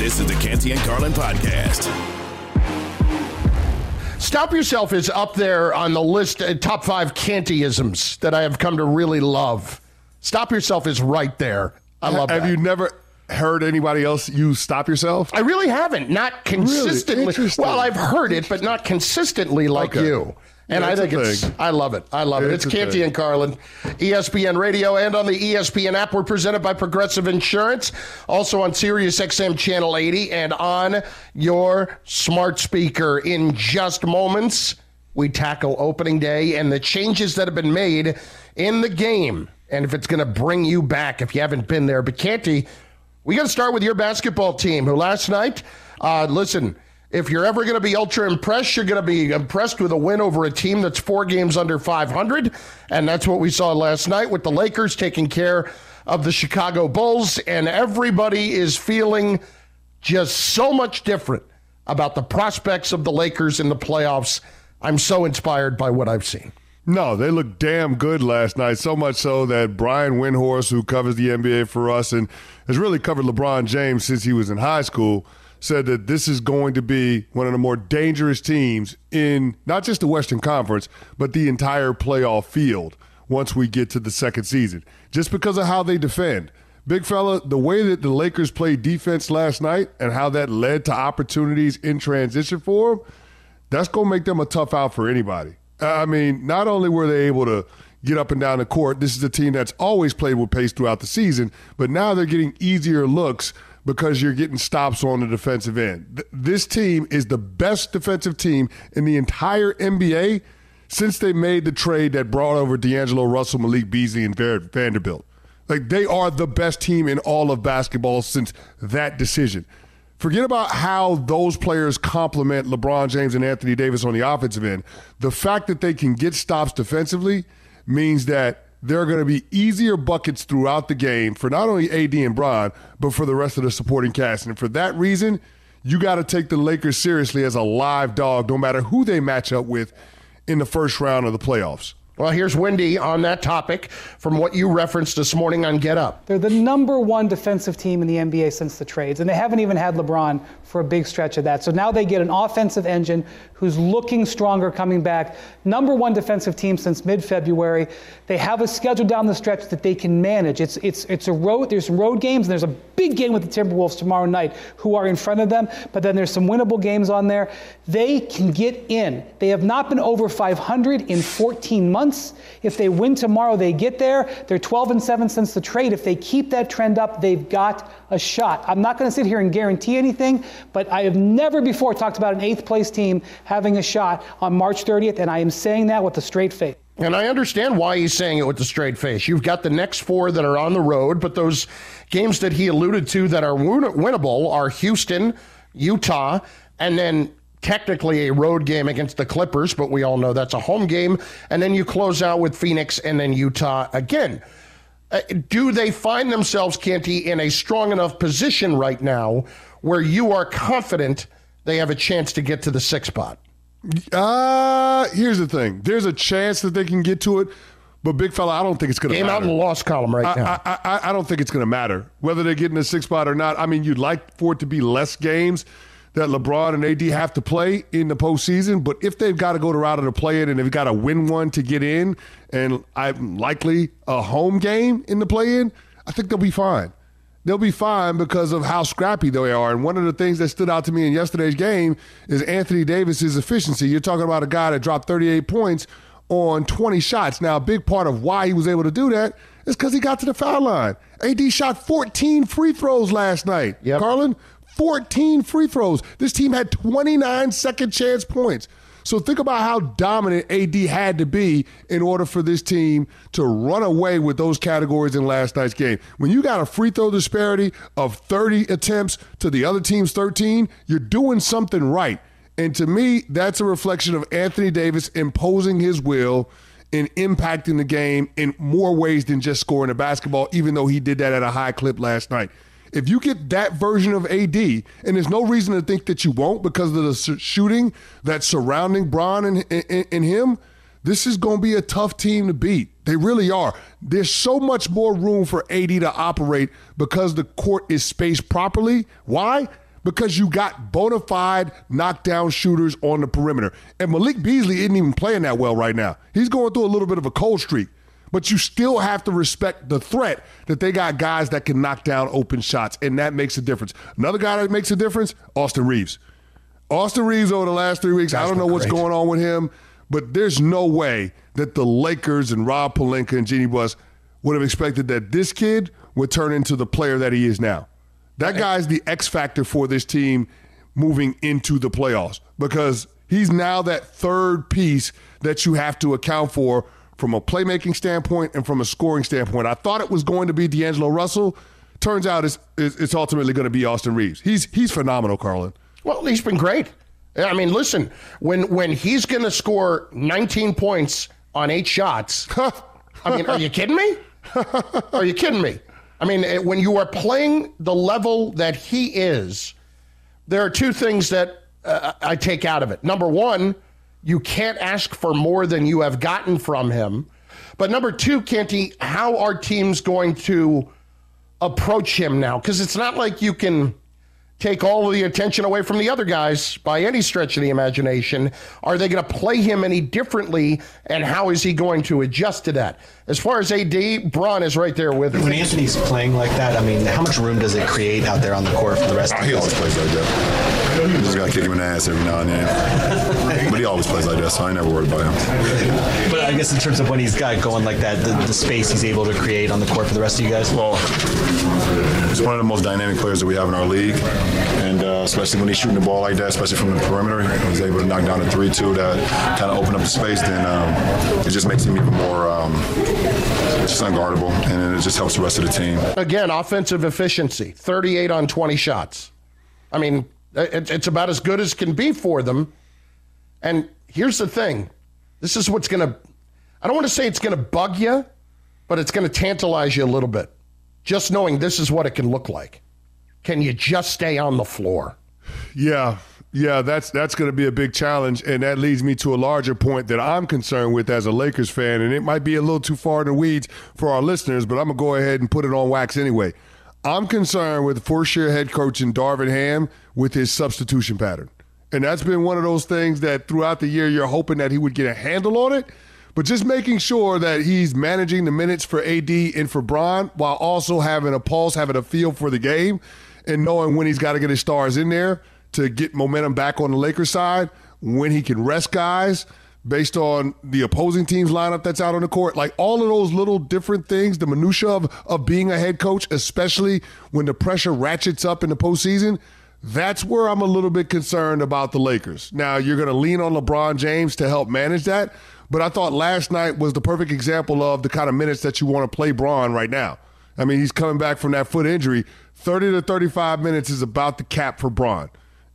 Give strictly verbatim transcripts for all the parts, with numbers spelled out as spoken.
This is the Canty and Carlin podcast. Stop Yourself is up there on the list of top five Cantyisms that I have come to really love. Stop Yourself is right there. I love Have that. you never heard anybody else use Stop Yourself? I really haven't. Not consistently. Really? Well, I've heard it, but not consistently like Okay. you. And Yeah, I it's a think it's, thing. I love it. I love it. It's It's a Canty thing. and Carlin, E S P N Radio, and on the E S P N app. We're presented by Progressive Insurance, also on Sirius X M Channel eighty, and on your smart speaker. In just moments, we tackle opening day and the changes that have been made in the game, and if it's going to bring you back if you haven't been there. But Canty, we got to start with your basketball team, who last night, uh, listen, if you're ever going to be ultra impressed, you're going to be impressed with a win over a team that's four games under five hundred. And that's what we saw last night with the Lakers taking care of the Chicago Bulls. And everybody is feeling just so much different about the prospects of the Lakers in the playoffs. I'm so inspired by what I've seen. No, they looked damn good last night, so much so that Brian Windhorst, who covers the N B A for us and has really covered LeBron James since he was in high school, said that this is going to be one of the more dangerous teams in not just the Western Conference, but the entire playoff field once we get to the second season, just because of how they defend. Big fella, the way that the Lakers played defense last night and how that led to opportunities in transition for them, that's going to make them a tough out for anybody. I mean, not only were they able to get up and down the court, this is a team that's always played with pace throughout the season, but now they're getting easier looks because you're getting stops on the defensive end. Th- this team is the best defensive team in the entire N B A since they made the trade that brought over D'Angelo Russell, Malik Beasley, and Ver- Vanderbilt. Like, they are the best team in all of basketball since that decision. Forget about how those players complement LeBron James and Anthony Davis on the offensive end. The fact that they can get stops defensively means that there are going to be easier buckets throughout the game for not only A D and Bron, but for the rest of the supporting cast. And for that reason, you got to take the Lakers seriously as a live dog, no matter who they match up with in the first round of the playoffs. Well, here's Wendy on that topic from what you referenced this morning on Get Up. They're the number one defensive team in the N B A since the trades, and they haven't even had LeBron for a big stretch of that. So now they get an offensive engine who's looking stronger coming back. Number one defensive team since mid-February. They have a schedule down the stretch that they can manage. It's it's it's a road. There's some road games, and there's a big game with the Timberwolves tomorrow night, who are in front of them. But then there's some winnable games on there. They can get in. They have not been over five hundred in fourteen months. If they win tomorrow, they get there. They're twelve and seven since the trade. If they keep that trend up, they've got a shot. I'm not going to sit here and guarantee anything, but I have never before talked about an eighth place team having a shot on March thirtieth, and I am saying that with a straight face. And I understand why he's saying it with a straight face. You've got the next four that are on the road, but those games that he alluded to that are win- winnable are Houston, Utah, and then technically a road game against the Clippers, but we all know that's a home game. And then you close out with Phoenix and then Utah again. Uh, do they find themselves, Canty, in a strong enough position right now where you are confident they have a chance to get to the sixth spot? Uh, here's the thing. There's a chance that they can get to it, but big fella, I don't think it's going to Game matter. out in the loss column right I, now. I, I, I don't think it's going to matter whether they get in the sixth spot or not. I mean, you'd like for it to be less games that LeBron and A D have to play in the postseason, but if they've got to go the route of the play-in and they've got to win one to get in, and I'm likely a home game in the play-in, I think they'll be fine. They'll be fine because of how scrappy they are. And one of the things that stood out to me in yesterday's game is Anthony Davis's efficiency. You're talking about a guy that dropped thirty-eight points on twenty shots. Now, a big part of why he was able to do that is because he got to the foul line. A D shot fourteen free throws last night. Yep. Carlin, fourteen free throws. This team had twenty-nine second chance points. So think about how dominant A D had to be in order for this team to run away with those categories in last night's game. When you got a free throw disparity of thirty attempts to the other team's thirteen, you're doing something right. And to me, that's a reflection of Anthony Davis imposing his will and impacting the game in more ways than just scoring a basketball, even though he did that at a high clip last night. If you get that version of A D, and there's no reason to think that you won't because of the shooting that's surrounding Bron and, and, and him, this is going to be a tough team to beat. They really are. There's so much more room for A D to operate because the court is spaced properly. Why? because you got bona fide knockdown shooters on the perimeter. And Malik Beasley isn't even playing that well right now. He's going through a little bit of a cold streak. But you still have to respect the threat that they got guys that can knock down open shots, and that makes a difference. Another guy that makes a difference, Austin Reeves. Austin Reeves over the last three weeks, That's I don't know what's great. going on with him, but there's no way that the Lakers and Rob Pelinka and Jeannie Buss would have expected that this kid would turn into the player that he is now. That guy's the X factor for this team moving into the playoffs because he's now that third piece that you have to account for from a playmaking standpoint and from a scoring standpoint. I thought it was going to be D'Angelo Russell. Turns out it's, it's ultimately going to be Austin Reeves. He's he's phenomenal, Carlin. Well, he's been great. I mean, listen, when when he's going to score nineteen points on eight shots, I mean, are you kidding me? Are you kidding me? I mean, when you are playing the level that he is, there are two things that uh, I take out of it. Number one, you can't ask for more than you have gotten from him. But number two, Canty, how are teams going to approach him now? Because it's not like you can take all of the attention away from the other guys by any stretch of the imagination. Are they going to play him any differently, and how is he going to adjust to that? As far as A D, Bron is right there with him. When Anthony's playing like that, I mean, how much room does it create out there on the court for the rest oh, of the He always plays like that. You just got to kick him in the ass every now and then. But he always plays like that, so I ain't never worried about him. But I guess in terms of when he's got going like that, the, the space he's able to create on the court for the rest of you guys? Well, he's one of the most dynamic players that we have in our league. And uh, especially when he's shooting the ball like that, especially from the perimeter, he's able to knock down a three two that kind of open up the space, then um, it just makes him even more um, just unguardable, and it just helps the rest of the team. Again, offensive efficiency, thirty-eight on twenty shots. I mean, it's about as good as can be for them. And here's the thing. This is what's going to, I don't want to say it's going to bug you, but it's going to tantalize you a little bit. Just knowing this is what it can look like. Can you just stay on the floor? Yeah, yeah, that's that's going to be a big challenge, and that leads me to a larger point that I'm concerned with as a Lakers fan, and it might be a little too far in the weeds for our listeners, but I'm going to go ahead and put it on wax anyway. I'm concerned with first-year head coach in Darvin Ham with his substitution pattern, and that's been one of those things that throughout the year you're hoping that he would get a handle on it, but just making sure that he's managing the minutes for A D and for Bron while also having a pulse, having a feel for the game, and knowing when he's got to get his stars in there to get momentum back on the Lakers side, when he can rest guys based on the opposing team's lineup that's out on the court. Like all of those little different things, the minutia of, of being a head coach, especially when the pressure ratchets up in the postseason, that's where I'm a little bit concerned about the Lakers. Now, you're going to lean on LeBron James to help manage that, but I thought last night was the perfect example of the kind of minutes that you want to play Bron right now. I mean, he's coming back from that foot injury. thirty to thirty-five minutes is about the cap for Bron.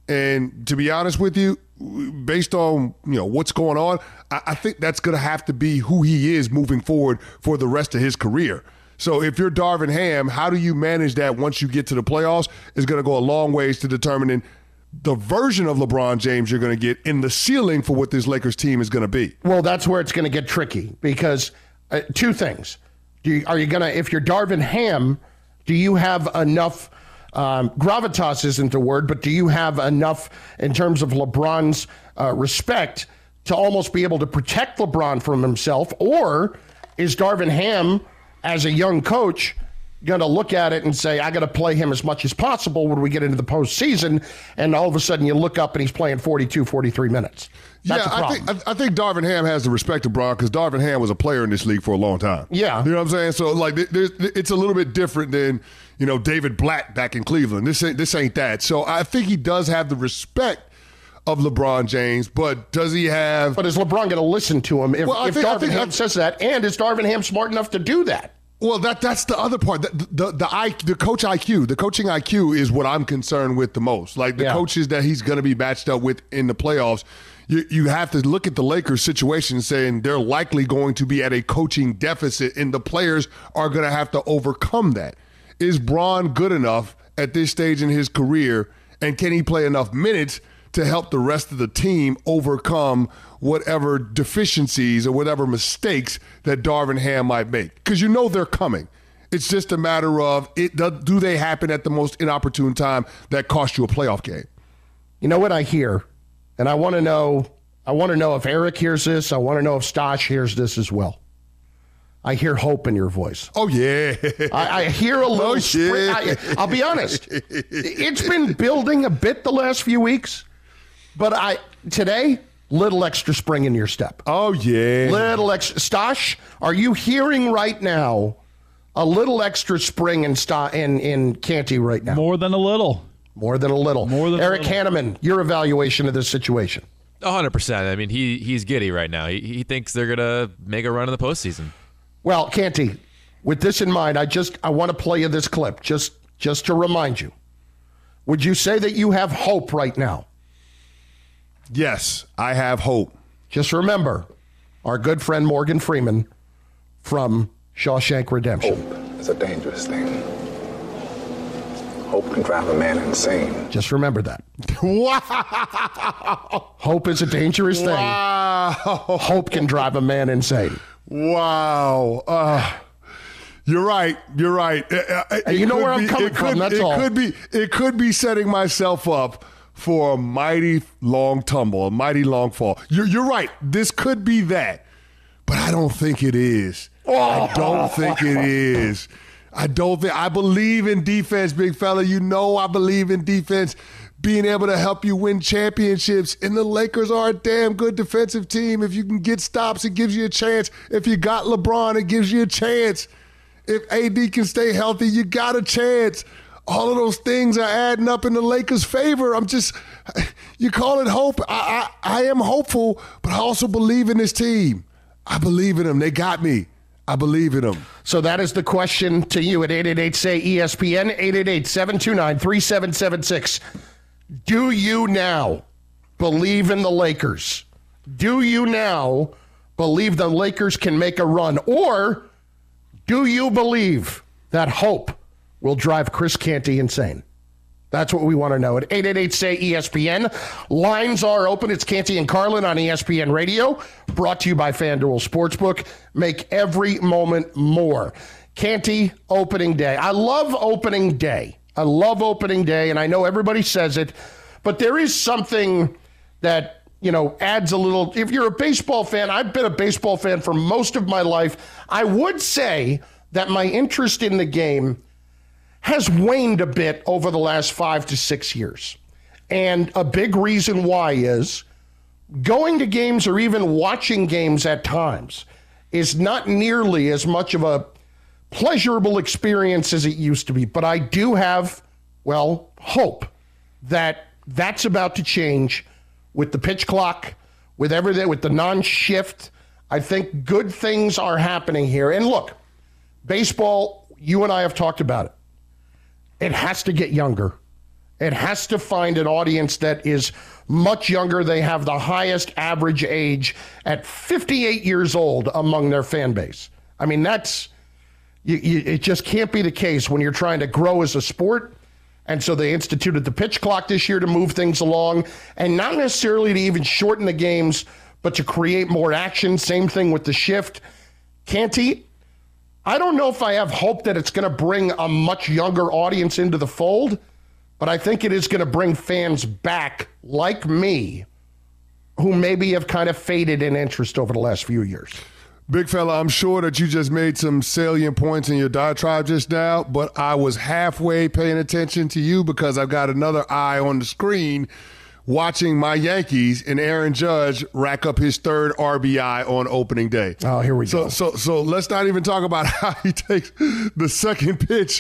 And to be honest with you, based on you know what's going on, I, I think that's going to have to be who he is moving forward for the rest of his career. So if you're Darvin Ham, how do you manage that once you get to the playoffs is going to go a long ways to determining the version of LeBron James you're going to get in the ceiling for what this Lakers team is going to be. Well, that's where it's going to get tricky because uh, two things. Do you, are you going to, if you're Darvin Ham, do you have enough, um, gravitas isn't the word, but do you have enough in terms of LeBron's uh, respect to almost be able to protect LeBron from himself? Or is Darvin Ham, as a young coach, going to look at it and say, I got to play him as much as possible when we get into the postseason, and all of a sudden you look up and he's playing forty-two, forty-three minutes. That's yeah, a I think I think Darvin Ham has the respect of Bron because Darvin Ham was a player in this league for a long time. Yeah. You know what I'm saying? So, like, there's, it's a little bit different than, you know, David Blatt back in Cleveland. This ain't, this ain't that. So I think he does have the respect of LeBron James, but does he have... But is LeBron going to listen to him if, well, if think, Darvin think, Ham says that? And is Darvin Ham smart enough to do that? Well, that that's the other part. The the the, I, the coach I Q, the coaching I Q is what I'm concerned with the most. Like the yeah. coaches that he's going to be matched up with in the playoffs. You you have to look at the Lakers situation saying they're likely going to be at a coaching deficit, and the players are going to have to overcome that. Is Bron good enough at this stage in his career, and can he play enough minutes to help the rest of the team overcome whatever deficiencies or whatever mistakes that Darvin Ham might make? Because you know they're coming. It's just a matter of it. Do they happen at the most inopportune time that cost you a playoff game? You know what I hear, and I want to know. I want to know if Eric hears this. I want to know if Stosh hears this as well. I hear hope in your voice. Oh, yeah. I, I hear a little oh, spring. I, I'll be honest. It's been building a bit the last few weeks, but I today, little extra spring in your step. Oh, yeah. Little extra. Stosh, are you hearing right now a little extra spring in, Sto- in, in Canty right now? More than a little. More than a little. More than Eric a little. Hanneman, your evaluation of this situation. one hundred percent. I mean, he he's giddy right now. He, he thinks they're going to make a run in the postseason. Well, Canty, with this in mind, I just I want to play you this clip just just to remind you. Would you say that you have hope right now? Yes, I have hope. Just remember our good friend Morgan Freeman from Shawshank Redemption. Hope is a dangerous thing. Hope can drive a man insane. Just remember that. Wow. Hope is a dangerous thing. Wow. Hope can drive a man insane. Wow. Uh, you're right. You're right. It, it you know where I'm be, coming it from. Could, that's it all. Could be, it could be setting myself up for a mighty long tumble, a mighty long fall. You're, you're right. This could be that, but I don't think it is. I don't think it is. I don't think. I believe in defense, big fella. You know I believe in defense being able to help you win championships. And the Lakers are a damn good defensive team. If you can get stops, it gives you a chance. If you got LeBron, it gives you a chance. If A D can stay healthy, you got a chance. All of those things are adding up in the Lakers' favor. I'm just, you call it hope. I, I, I am hopeful, but I also believe in this team. I believe in them. They got me. I believe in them. So that is the question to you at eight eight eight, S A Y, E S P N, eight eight eight, seven two nine, three seven seven six. Do you now believe in the Lakers? Do you now believe the Lakers can make a run? Or do you believe that hope will drive Chris Canty insane? That's what we want to know at eight eight eight, S A Y, E S P N. Lines are open. It's Canty and Carlin on E S P N Radio, brought to you by FanDuel Sportsbook. Make every moment more. Canty, opening day. I love opening day. I love opening day, and I know everybody says it, but there is something that, you know, adds a little. If you're a baseball fan, I've been a baseball fan for most of my life. I would say that my interest in the game has waned a bit over the last five to six years. And a big reason why is going to games or even watching games at times is not nearly as much of a pleasurable experience as it used to be. But I do have, well, hope that that's about to change with the pitch clock, with everything, with the non-shift. I think good things are happening here. And look, baseball, you and I have talked about it. It has to get younger. It has to find an audience that is much younger. They have the highest average age at fifty-eight years old among their fan base. I mean, that's, you, you, it just can't be the case when you're trying to grow as a sport. And so they instituted the pitch clock this year to move things along, and not necessarily to even shorten the games, but to create more action. Same thing with the shift. Canty, I don't know if I have hope that it's going to bring a much younger audience into the fold, but I think it is going to bring fans back like me who maybe have kind of faded in interest over the last few years. Big fella, I'm sure that you just made some salient points in your diatribe just now, but I was halfway paying attention to you because I've got another eye on the screen watching my Yankees and Aaron Judge rack up his third R B I on opening day. Oh, here we so, go. So, so let's not even talk about how he takes the second pitch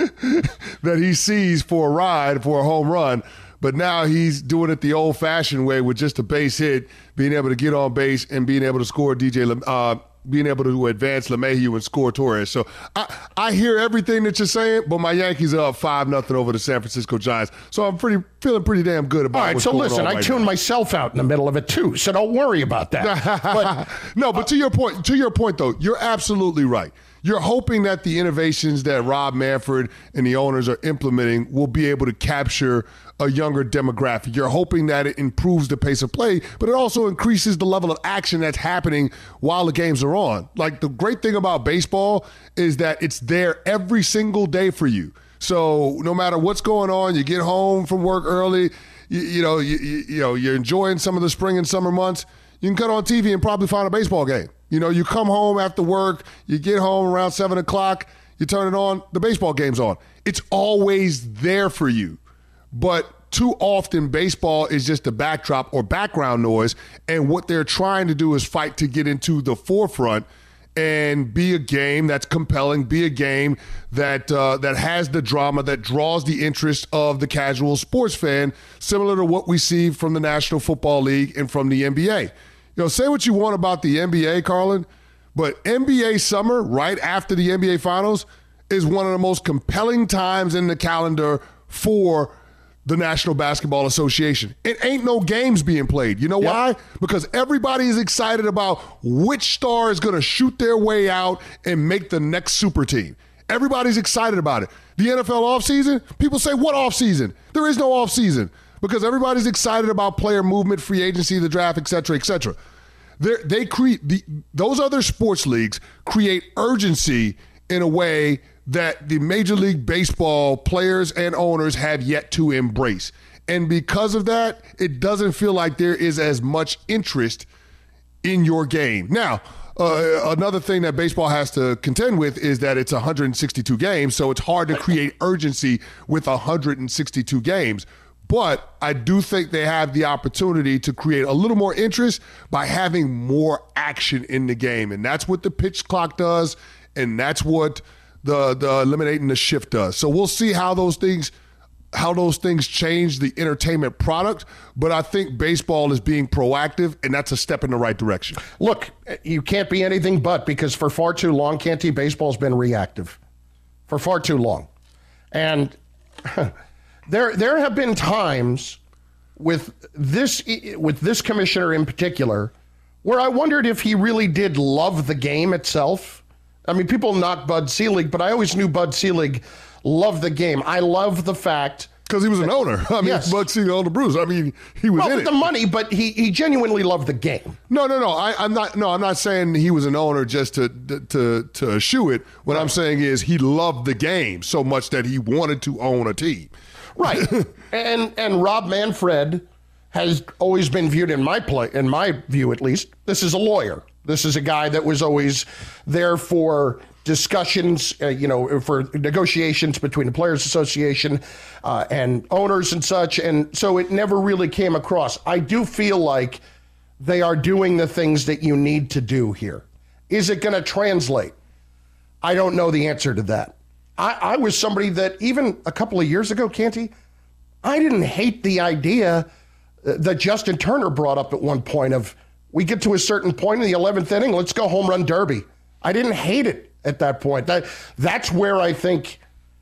that he sees for a ride, for a home run. But now he's doing it the old-fashioned way with just a base hit, being able to get on base and being able to score D J, uh, being able to advance LeMahieu and score Torres. So I, I hear everything that you're saying, but my Yankees are up five nothing over the San Francisco Giants. So I'm pretty feeling pretty damn good about All right, what's so going listen, on I right tuned now. myself out in the middle of it too, so don't worry about that. But no, but to your point, to your point though, you're absolutely right. You're hoping that the innovations that Rob Manfred and the owners are implementing will be able to capture a younger demographic. You're hoping that it improves the pace of play, but it also increases the level of action that's happening while the games are on. Like, the great thing about baseball is that it's there every single day for you. So no matter what's going on, you get home from work early, you, you know, you, you, you know, you're enjoying some of the spring and summer months, you can cut on T V and probably find a baseball game. You know, you come home after work, you get home around seven o'clock, you turn it on, the baseball game's on. It's always there for you. But too often, baseball is just a backdrop or background noise, and what they're trying to do is fight to get into the forefront and be a game that's compelling, be a game that uh, that has the drama, that draws the interest of the casual sports fan, similar to what we see from the National Football League and from the N B A. You know, say what you want about the N B A, Carlin, but N B A summer, right after the N B A Finals, is one of the most compelling times in the calendar for the National Basketball Association. It ain't no games being played. You know yep. why? Because everybody is excited about which star is going to shoot their way out and make the next super team. Everybody's excited about it. The N F L offseason, people say, what offseason? There is no offseason because everybody's excited about player movement, free agency, the draft, et cetera, et cetera. They're, they create the, those other sports leagues create urgency in a way that the Major League Baseball players and owners have yet to embrace. And because of that, it doesn't feel like there is as much interest in your game. Now, uh, another thing that baseball has to contend with is that it's one hundred sixty-two games, so it's hard to create urgency with one hundred sixty-two games. But I do think they have the opportunity to create a little more interest by having more action in the game. And that's what the pitch clock does, and that's what the the eliminating the shift does. So we'll see how those things how those things change the entertainment product, but I think baseball is being proactive, and that's a step in the right direction. Look, you can't be anything but, because for far too long, Canty, baseball's been reactive. For far too long. And there there have been times with this with this commissioner in particular where I wondered if he really did love the game itself. I mean, people knock Bud Selig, but I always knew Bud Selig loved the game. I love the fact because he was an owner. I mean, yes. Bud Selig owned the Brewers. I mean, he was well, in with it. the money, but he he genuinely loved the game. No, no, no. I, I'm not. No, I'm not saying he was an owner just to to to eschew it. What right. I'm saying is he loved the game so much that he wanted to own a team. Right. and and Rob Manfred has always been viewed in my play, in my view at least. This is a lawyer. This is a guy that was always there for discussions, uh, you know, for negotiations between the Players Association uh, and owners and such. And so it never really came across. I do feel like they are doing the things that you need to do here. Is it going to translate? I don't know the answer to that. I, I was somebody that even a couple of years ago, Canty, I didn't hate the idea that Justin Turner brought up at one point of, we get to a certain point in the eleventh inning, let's go home run derby. I didn't hate it at that point. That That's where I think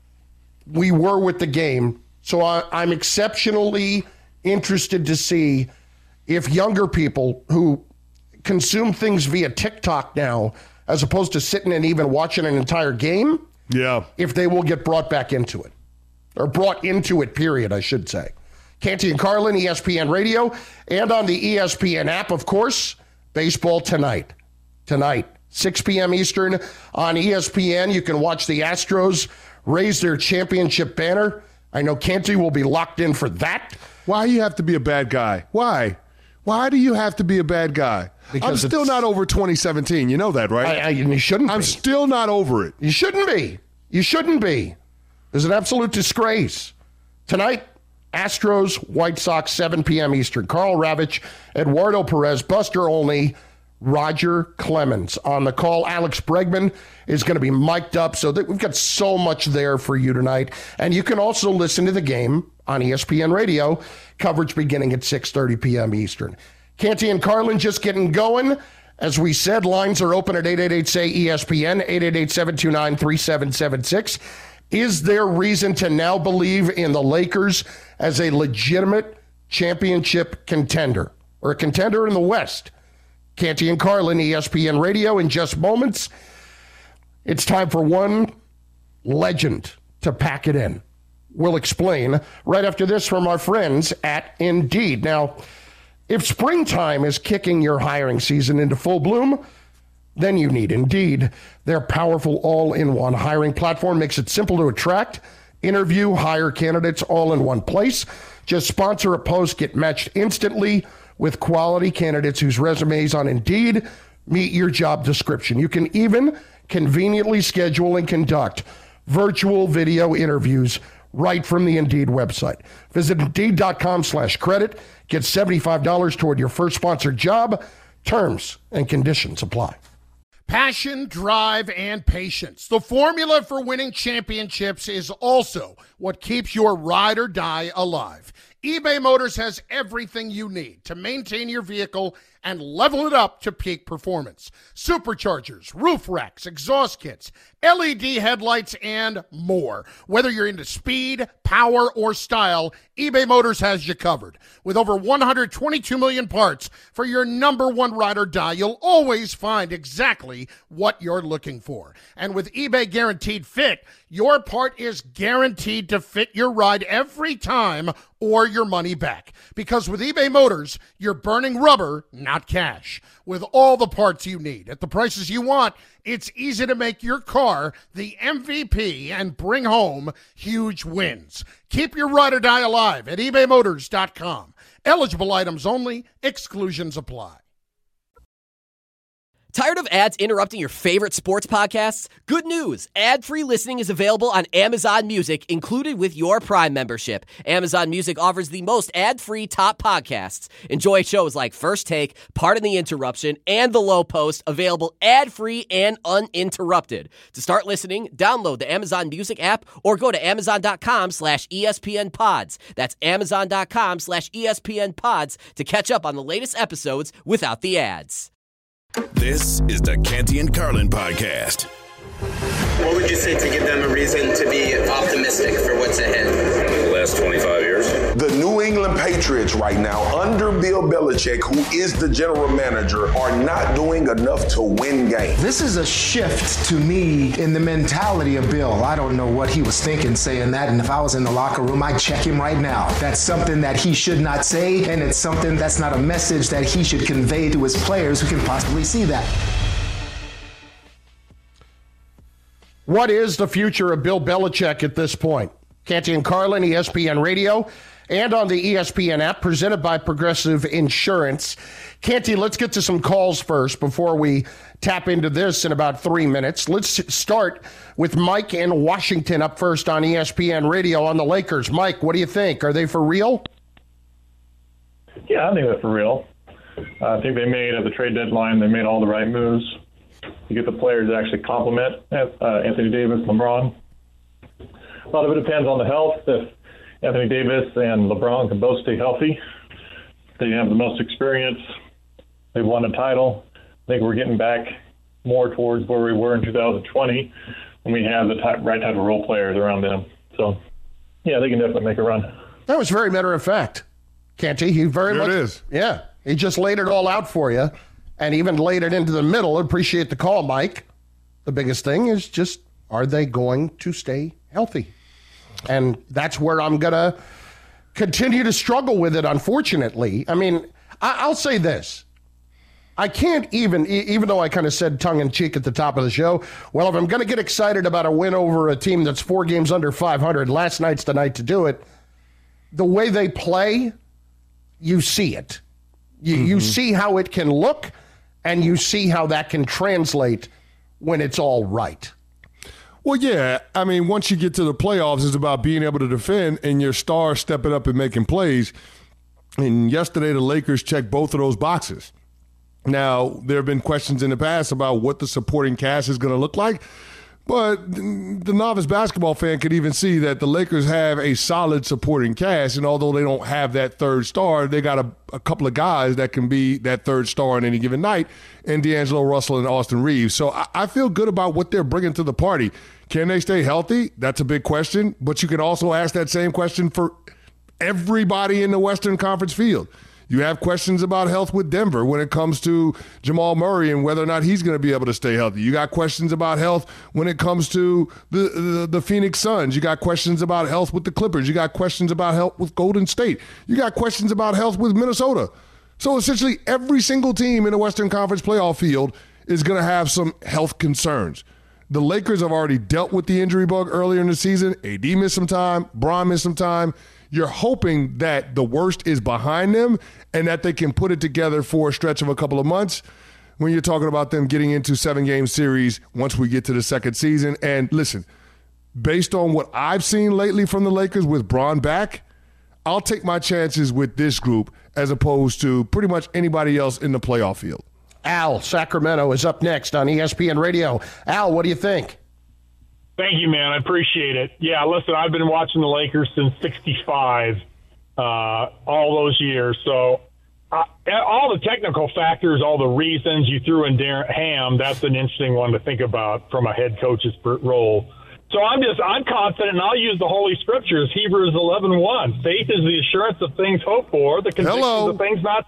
we were with the game. So I, I'm exceptionally interested to see if younger people who consume things via TikTok now, as opposed to sitting and even watching an entire game, yeah, if they will get brought back into it. Or brought into it, period, I should say. Canty and Carlin, E S P N Radio, and on the E S P N app, of course. Baseball tonight. Tonight, six p.m. Eastern on E S P N. You can watch the Astros raise their championship banner. I know Canty will be locked in for that. Why do you have to be a bad guy? Why? Why do you have to be a bad guy? Because I'm still not over twenty seventeen. You know that, right? I, I, you shouldn't I'm be. still not over it. You shouldn't be. You shouldn't be. It's an absolute disgrace. Tonight, Astros, White Sox, seven p.m. Eastern. Carl Ravitch, Eduardo Perez, Buster Olney, Roger Clemens on the call. Alex Bregman is going to be mic'd up, so that we've got so much there for you tonight. And you can also listen to the game on E S P N Radio, coverage beginning at six thirty p.m. Eastern. Canty and Carlin just getting going. As we said, lines are open at eight eight eight, S A Y, E S P N, eight eight eight, seven two nine, three seven seven six. Is there reason to now believe in the Lakers as a legitimate championship contender or a contender in the West? Canty and Carlin, E S P N Radio, in just moments. It's time for one legend to pack it in. We'll explain right after this from our friends at Indeed. Now, if springtime is kicking your hiring season into full bloom, then you need Indeed. Their powerful all-in-one hiring platform makes it simple to attract, interview, hire candidates all in one place. Just sponsor a post, get matched instantly with quality candidates whose resumes on Indeed meet your job description. You can even conveniently schedule and conduct virtual video interviews right from the Indeed website. Visit Indeed.com slash credit. Get seventy-five dollars toward your first sponsored job. Terms and conditions apply. Passion, drive, and patience. The formula for winning championships is also what keeps your ride or die alive. eBay Motors has everything you need to maintain your vehicle and level it up to peak performance. Superchargers, roof racks, exhaust kits, L E D headlights, and more. Whether you're into speed, power, or style, eBay Motors has you covered. With over one hundred twenty-two million parts for your number one ride or die, you'll always find exactly what you're looking for. And with eBay Guaranteed Fit, your part is guaranteed to fit your ride every time or your money back. Because with eBay Motors, you're burning rubber, not cash. With all the parts you need at the prices you want, it's easy to make your car the M V P and bring home huge wins. Keep your ride or die alive at ebay motors dot com. Eligible items only. Exclusions apply. Tired of ads interrupting your favorite sports podcasts? Good news! Ad-free listening is available on Amazon Music, included with your Prime membership. Amazon Music offers the most ad-free top podcasts. Enjoy shows like First Take, Pardon the Interruption, and The Low Post, available ad-free and uninterrupted. To start listening, download the Amazon Music app or go to amazon.com slash ESPN pods. That's amazon.com slash ESPN pods to catch up on the latest episodes without the ads. This is the Canty and Carlin podcast. What would you say to give them a reason to be optimistic for what's ahead? The last twenty-five years. The New England Patriots right now, under Bill Belichick, who is the general manager, are not doing enough to win games. This is a shift to me in the mentality of Bill. I don't know what he was thinking saying that, and if I was in the locker room, I'd check him right now. That's something that he should not say, and it's something that's not a message that he should convey to his players who can possibly see that. What is the future of Bill Belichick at this point? Canty and Carlin, E S P N Radio, and on the E S P N app, presented by Progressive Insurance. Canty, let's get to some calls first before we tap into this in about three minutes. Let's start with Mike in Washington up first on E S P N Radio on the Lakers. Mike, what do you think? Are they for real? Yeah, I think they're for real. Uh, I think they made, at the trade deadline, they made all the right moves. You get the players that actually complement uh, Anthony Davis, LeBron. A lot of it depends on the health. If Anthony Davis and LeBron can both stay healthy, they have the most experience. They've won a title. I think we're getting back more towards where we were in two thousand twenty when we have the type, right type of role players around them. So, yeah, they can definitely make a run. That was very matter of fact, Canty. He very there much. It is. Yeah, he just laid it all out for you. And even laid it into the middle. Appreciate the call, Mike. The biggest thing is just, are they going to stay healthy? And that's where I'm going to continue to struggle with it, unfortunately. I mean, I- I'll say this. I can't even, even though I kind of said tongue-in-cheek at the top of the show, well, if I'm going to get excited about a win over a team that's four games under five hundred, last night's the night to do it. The way they play, you see it. You, mm-hmm. you see how it can look. And you see how that can translate when it's all right. Well, yeah. I mean, once you get to the playoffs, it's about being able to defend and your stars stepping up and making plays. And yesterday, the Lakers checked both of those boxes. Now, there have been questions in the past about what the supporting cast is going to look like. But the novice basketball fan could even see that the Lakers have a solid supporting cast, and although they don't have that third star, they got a, a couple of guys that can be that third star on any given night, and D'Angelo Russell and Austin Reeves. So I, I feel good about what they're bringing to the party. Can they stay healthy? That's a big question, but you can also ask that same question for everybody in the Western Conference field. You have questions about health with Denver when it comes to Jamal Murray and whether or not he's going to be able to stay healthy. You got questions about health when it comes to the, the, the Phoenix Suns. You got questions about health with the Clippers. You got questions about health with Golden State. You got questions about health with Minnesota. So essentially every single team in the Western Conference playoff field is going to have some health concerns. The Lakers have already dealt with the injury bug earlier in the season. A D missed some time. Bron missed some time. You're hoping that the worst is behind them and that they can put it together for a stretch of a couple of months when you're talking about them getting into seven-game series once we get to the second season. And listen, based on what I've seen lately from the Lakers with Bron back, I'll take my chances with this group as opposed to pretty much anybody else in the playoff field. Al, Sacramento, is up next on E S P N Radio. Al, what do you think? Thank you, man. I appreciate it. Yeah, listen, I've been watching the Lakers since sixty-five, uh, all those years. So uh, all the technical factors, all the reasons you threw in Darren Ham, that's an interesting one to think about from a head coach's role. So I'm just, I'm confident, and I'll use the Holy Scriptures, Hebrews eleven one. Faith is the assurance of things hoped for, the conviction of things not.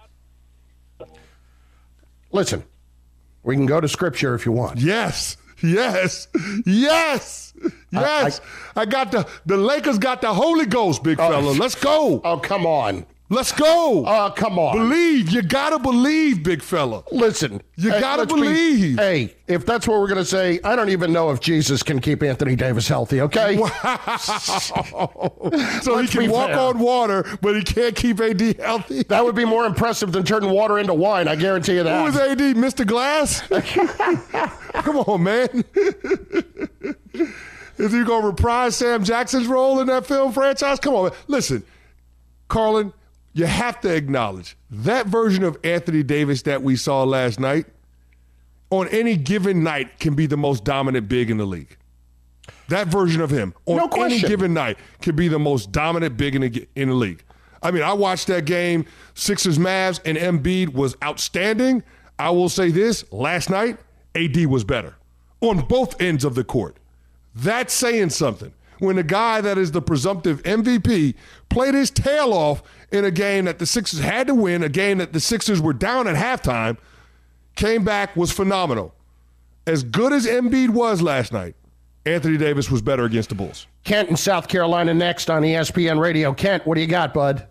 Listen, we can go to Scripture if you want. Yes, yes, yes, yes. I, I, I got the, the Lakers got the Holy Ghost, big fella. Uh, Let's go. Oh, come on. Let's go. Oh, uh, come on. Believe. You got to believe, big fella. Listen. You hey, got to believe. Be, hey, if that's what we're going to say, I don't even know if Jesus can keep Anthony Davis healthy, okay? Wow. So he can walk fair. on water, but he can't keep A D healthy? That would be more impressive than turning water into wine, I guarantee you that. Who is A D, Mister Glass? Come on, man. Is he going to reprise Sam Jackson's role in that film franchise? Come on, man. Listen, Carlin, you have to acknowledge that version of Anthony Davis that we saw last night on any given night can be the most dominant big in the league. That version of him on no any given night can be the most dominant big in the, in the league. I mean, I watched that game, Sixers Mavs, and Embiid was outstanding. I will say this, last night, A D was better on both ends of the court. That's saying something. When the guy that is the presumptive M V P played his tail off in a game that the Sixers had to win, a game that the Sixers were down at halftime, came back, was phenomenal. As good as Embiid was last night, Anthony Davis was better against the Bulls. Kent in South Carolina next on E S P N Radio. Kent, what do you got, bud?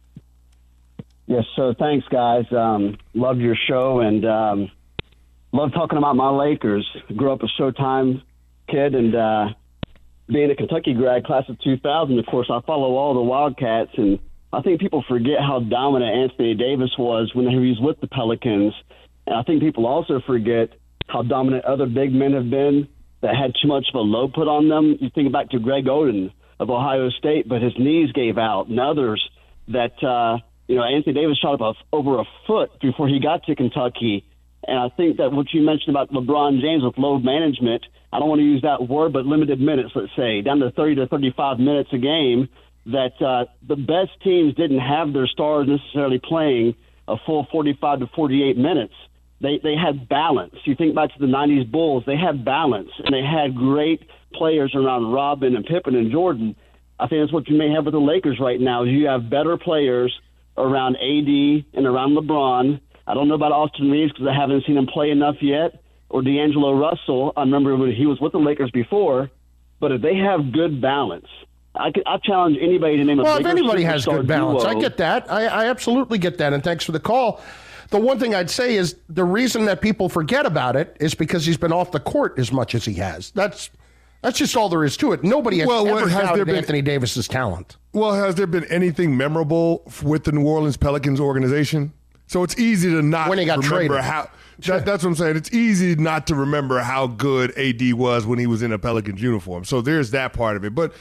Yes, so thanks, guys. Um, loved your show and um, love talking about my Lakers. Grew up a Showtime kid and uh, being a Kentucky grad, class of two thousand, of course, I follow all the Wildcats, and I think people forget how dominant Anthony Davis was when he was with the Pelicans. And I think people also forget how dominant other big men have been that had too much of a load put on them. You think back to Greg Oden of Ohio State, but his knees gave out, and others that, uh, you know, Anthony Davis shot up a, over a foot before he got to Kentucky. And I think that what you mentioned about LeBron James with load management, I don't want to use that word, but limited minutes, let's say, down to thirty to thirty-five minutes a game, that uh, the best teams didn't have their stars necessarily playing a full forty-five to forty-eight minutes. They they had balance. You think back to the nineties Bulls, they had balance, and they had great players around Robin and Pippen and Jordan. I think that's what you may have with the Lakers right now, is you have better players around A D and around LeBron. I don't know about Austin Reeves because I haven't seen him play enough yet, or D'Angelo Russell. I remember when he was with the Lakers before. But if they have good balance, I, could, I challenge anybody to name a well, bigger if anybody has good balance, duo. I get that. I, I absolutely get that, and thanks for the call. The one thing I'd say is the reason that people forget about it is because he's been off the court as much as he has. That's that's just all there is to it. Nobody has well, ever has doubted there been, Anthony Davis's talent. Well, has there been anything memorable with the New Orleans Pelicans organization? So it's easy to not when he got remember traded. how. That, that's what I'm saying. It's easy not to remember how good A D was when he was in a Pelicans uniform. So there's that part of it. But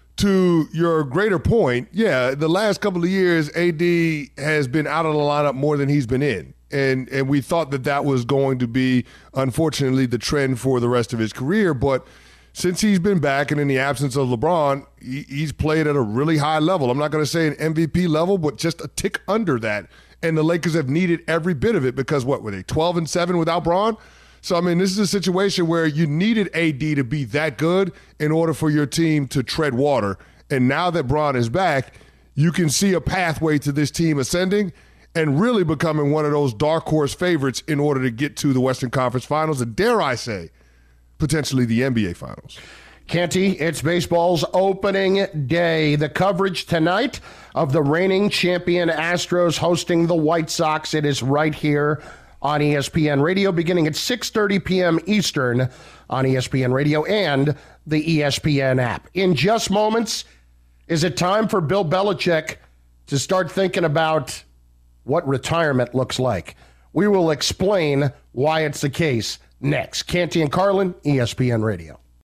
to your greater point, yeah, the last couple of years, A D has been out of the lineup more than he's been in. And and we thought that that was going to be, unfortunately, the trend for the rest of his career. But since he's been back and in the absence of LeBron, he, he's played at a really high level. I'm not going to say an M V P level, but just a tick under that. And the Lakers have needed every bit of it because, what, were they twelve and seven without Bron? So, I mean, this is a situation where you needed A D to be that good in order for your team to tread water. And now that Bron is back, you can see a pathway to this team ascending. and really becoming one of those dark horse favorites in order to get to the Western Conference Finals and, dare I say, potentially the N B A Finals. Canty, it's baseball's opening day. The coverage tonight of the reigning champion Astros hosting the White Sox. It is right here on E S P N Radio, beginning at six thirty p.m. Eastern on E S P N Radio and the E S P N app. In just moments, is it time for Bill Belichick to start thinking about what retirement looks like? We will explain why it's the case next. Canty and Carlin, E S P N Radio.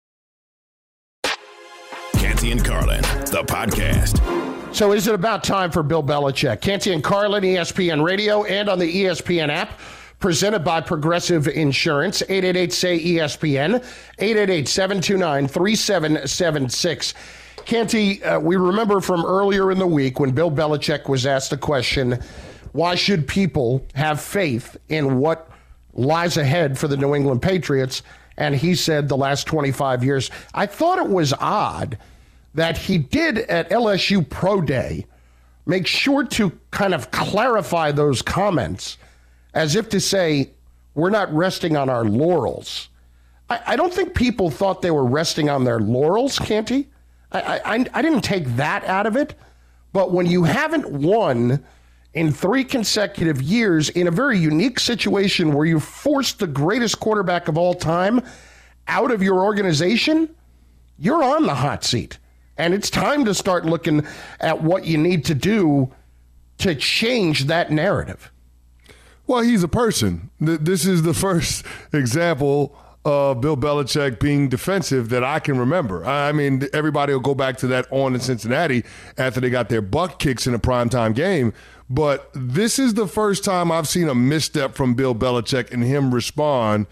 Canty and Carlin, the podcast. So is it about time for Bill Belichick? Canty and Carlin, E S P N Radio, and on the E S P N app, presented by Progressive Insurance. eight eight eight, say E S P N, eight eight eight, seven two nine, three seven seven six. Canty, uh, we remember from earlier in the week when Bill Belichick was asked the question, why should people have faith in what lies ahead for the New England Patriots? And he said the last twenty-five years. I thought it was odd that he did at L S U Pro Day make sure to kind of clarify those comments as if to say, we're not resting on our laurels. I, I don't think people thought they were resting on their laurels, Canty. I, I, I didn't take that out of it. But when you haven't won in three consecutive years in a very unique situation where you forced the greatest quarterback of all time out of your organization, you're on the hot seat. And it's time to start looking at what you need to do to change that narrative. Well, he's a person. This is the first example of Bill Belichick being defensive that I can remember. I mean, everybody will go back to that on in Cincinnati after they got their butt kicks in a primetime game. But this is the first time I've seen a misstep from Bill Belichick and him respond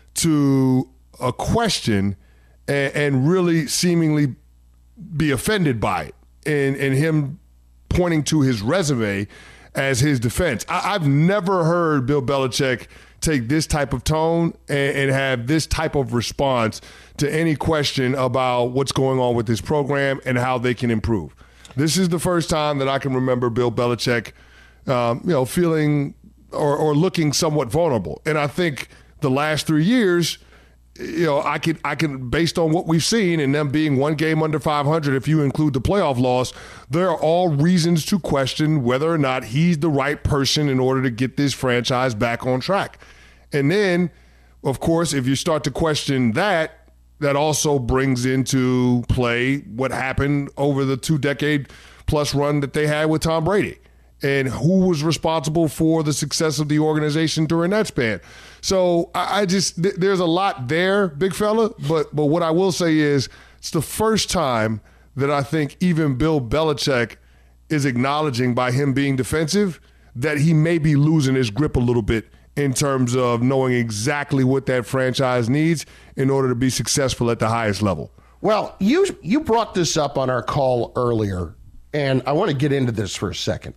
to a question and, and really seemingly be offended by it, and, and him pointing to his resume as his defense. I, I've never heard Bill Belichick take this type of tone and, and have this type of response to any question about what's going on with this program and how they can improve. This is the first time that I can remember Bill Belichick, um, you know, feeling or, or looking somewhat vulnerable. And I think the last three years, you know, I can, I can, based on what we've seen and them being one game under five hundred, if you include the playoff loss, there are all reasons to question whether or not he's the right person in order to get this franchise back on track. And then, of course, if you start to question that, that also brings into play what happened over the two-decade plus run that they had with Tom Brady and who was responsible for the success of the organization during that span. So I, I just th- there's a lot there, big fella, but but what I will say is it's the first time that I think even Bill Belichick is acknowledging by him being defensive that he may be losing his grip a little bit in terms of knowing exactly what that franchise needs in order to be successful at the highest level. Well, you you brought this up on our call earlier, and I want to get into this for a second.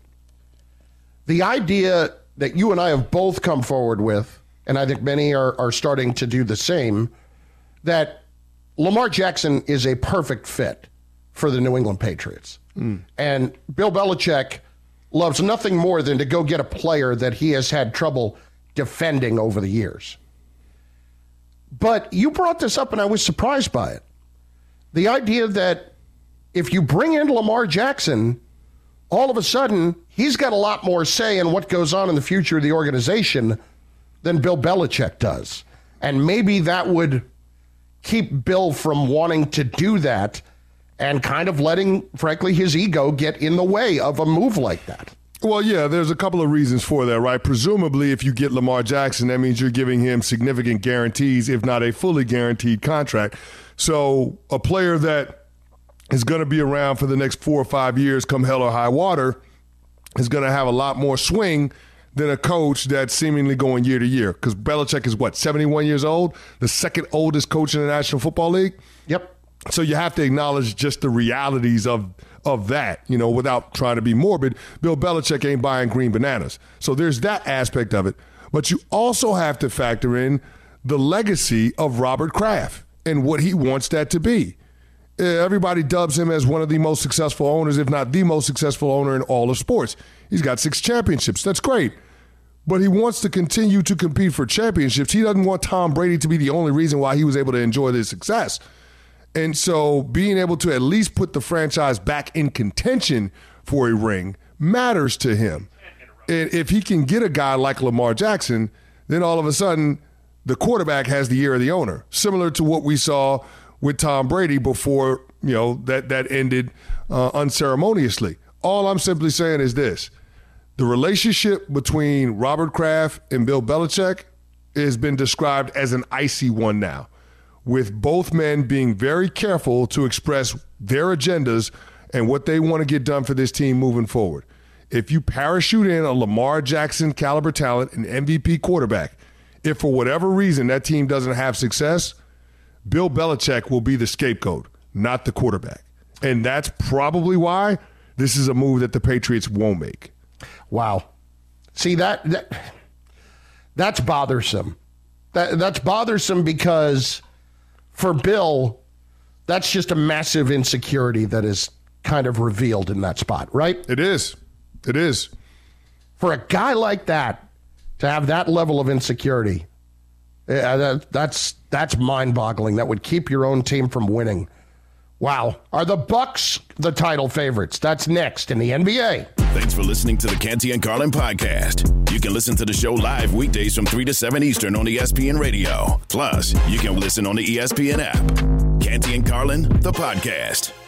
The idea that you and I have both come forward with, and I think many are, are starting to do the same, that Lamar Jackson is a perfect fit for the New England Patriots. Mm. And Bill Belichick loves nothing more than to go get a player that he has had trouble defending over the years. But you brought this up, and I was surprised by it. The idea that if you bring in Lamar Jackson, all of a sudden, he's got a lot more say in what goes on in the future of the organization than Bill Belichick does. And maybe that would keep Bill from wanting to do that and kind of letting, frankly, his ego get in the way of a move like that. Well, yeah, there's a couple of reasons for that, right? Presumably, if you get Lamar Jackson, that means you're giving him significant guarantees, if not a fully guaranteed contract. So a player that is going to be around for the next four or five years, come hell or high water, is going to have a lot more swing than a coach that's seemingly going year to year. Because Belichick is, what, seventy-one years old? The second oldest coach in the National Football League? Yep. So you have to acknowledge just the realities of of that, you know, without trying to be morbid. Bill Belichick ain't buying green bananas. So there's that aspect of it. But you also have to factor in the legacy of Robert Kraft and what he wants that to be. Everybody dubs him as one of the most successful owners, if not the most successful owner in all of sports. He's got six championships. That's great. But he wants to continue to compete for championships. He doesn't want Tom Brady to be the only reason why he was able to enjoy this success. And so being able to at least put the franchise back in contention for a ring matters to him. And if he can get a guy like Lamar Jackson, then all of a sudden the quarterback has the ear of the owner, similar to what we saw with Tom Brady before, you know, that, that ended uh, unceremoniously. All I'm simply saying is this. The relationship between Robert Kraft and Bill Belichick has been described as an icy one now, with both men being very careful to express their agendas and what they want to get done for this team moving forward. If you parachute in a Lamar Jackson caliber talent, an M V P quarterback, if for whatever reason that team doesn't have success, Bill Belichick will be the scapegoat, not the quarterback. And that's probably why this is a move that the Patriots won't make. Wow. See, that, that that's bothersome. That That's bothersome because for Bill, that's just a massive insecurity that is kind of revealed in that spot, right? It is. It is. For a guy like that to have that level of insecurity, yeah, that, that's that's mind-boggling. That would keep your own team from winning. Wow. Are the Bucks the title favorites? That's next in the N B A. Thanks for listening to the Canty and Carlin podcast. You can listen to the show live weekdays from three to seven Eastern on E S P N Radio. Plus, you can listen on the E S P N app. Canty and Carlin, the podcast.